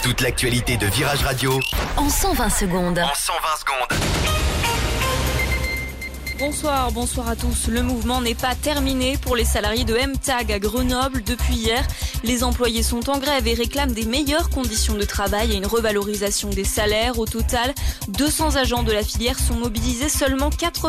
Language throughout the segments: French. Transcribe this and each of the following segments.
Toute l'actualité de Virage Radio en 120 secondes. Bonsoir à tous. Le mouvement n'est pas terminé pour les salariés de MTAG à Grenoble. Depuis hier, les employés sont en grève et réclament des meilleures conditions de travail et une revalorisation des salaires. Au total, 200 agents de la filière sont mobilisés. Seulement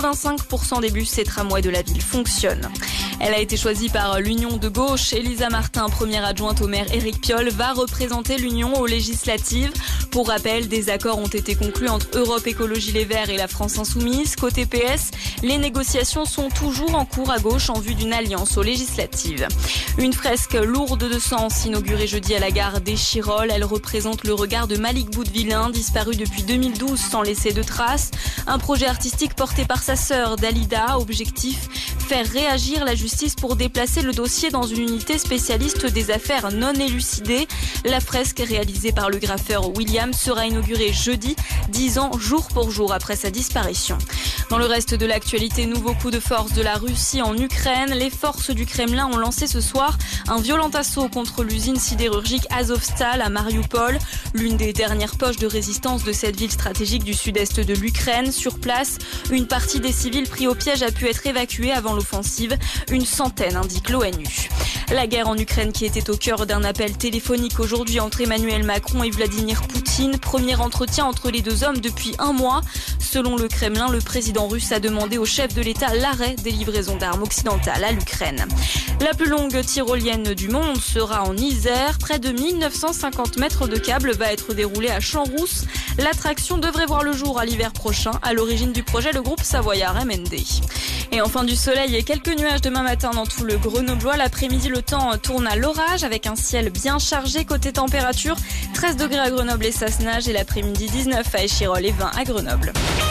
85% des bus et tramways de la ville fonctionnent. Elle a été choisie par l'Union de gauche. Elisa Martin, première adjointe au maire Éric Piolle, va représenter l'Union aux législatives. Pour rappel, des accords ont été conclus entre Europe Écologie Les Verts et la France Insoumise. Côté PS, les négociations sont toujours en cours à gauche en vue d'une alliance aux législatives. Une fresque lourde de sens inaugurée jeudi à la gare d'Échirolles. Elle représente le regard de Malik Boudvillain, disparu depuis 2012 sans laisser de traces. Un projet artistique porté par sa sœur Dalida. Objectif, faire réagir la justice pour déplacer le dossier dans une unité spécialiste des affaires non élucidées. La fresque réalisée par le graffeur William sera inaugurée jeudi, 10 ans jour pour jour après sa disparition. Dans le reste de l'actualité, nouveau coup de force de la Russie en Ukraine. Les forces du Kremlin ont lancé ce soir un violent assaut contre l'usine sidérurgique Azovstal à Mariupol, l'une des dernières poches de résistance de cette ville stratégique du sud-est de l'Ukraine. Sur place, une partie des civils pris au piège a pu être évacuée avant l'offensive. Une centaine, indique l'ONU. La guerre en Ukraine qui était au cœur d'un appel téléphonique aujourd'hui entre Emmanuel Macron et Vladimir Poutine. Premier entretien entre les deux hommes depuis un mois. Selon le Kremlin, le président russe a demandé au chef de l'État l'arrêt des livraisons d'armes occidentales à l'Ukraine. La plus longue tyrolienne du monde sera en Isère. Près de 1950 mètres de câble va être déroulé à Champs-Rousse. L'attraction devrait voir le jour à l'hiver prochain. À l'origine du projet, le groupe savoyard MND. Et enfin du soleil et quelques nuages demain matin dans tout le Grenoblois. L'après-midi, le temps tourne à l'orage avec un ciel bien chargé. Côté température, 13 degrés à Grenoble et Sassenage et l'après-midi 19 à Échirolles et 20 à Grenoble.